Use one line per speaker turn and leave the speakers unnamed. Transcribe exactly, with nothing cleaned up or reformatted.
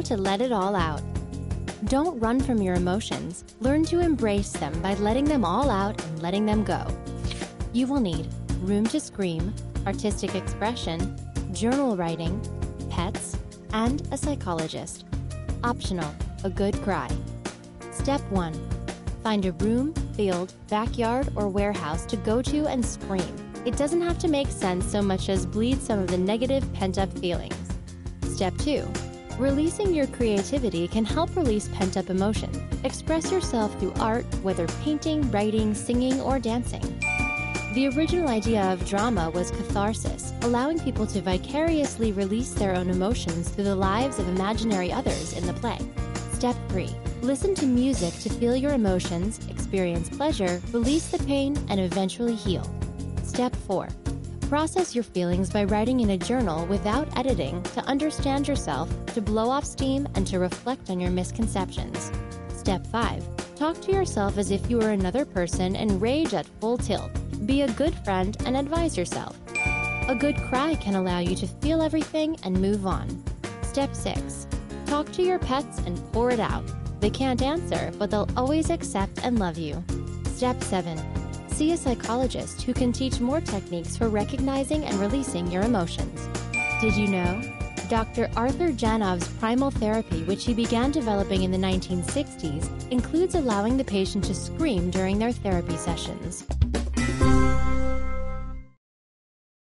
to let it all out. Don't run from your emotions. Learn to embrace them by letting them all out and letting them go. You will need room to scream, artistic expression, journal writing, pets, and a psychologist. Optional, a good cry. Step one. Find a room, field, backyard, or warehouse to go to and scream. It doesn't have to make sense so much as bleed some of the negative pent-up feelings. Step two. Releasing your creativity can help release pent-up emotion. Express yourself through art, whether painting, writing, singing, or dancing. The original idea of drama was catharsis, allowing people to vicariously release their own emotions through the lives of imaginary others in the play. Step three. Listen to music to feel your emotions, experience pleasure, release the pain, and eventually heal. Step four. Process your feelings by writing in a journal without editing to understand yourself, to blow off steam, and to reflect on your misconceptions. Step five. Talk to yourself as if you were another person and rage at full tilt. Be a good friend and advise yourself. A good cry can allow you to feel everything and move on. Step six. Talk to your pets and pour it out. They can't answer, but they'll always accept and love you. Step seven. See a psychologist who can teach more techniques for recognizing and releasing your emotions. Did you know? Doctor Arthur Janov's primal therapy, which he began developing in the nineteen sixties, includes allowing the patient to scream during their therapy sessions.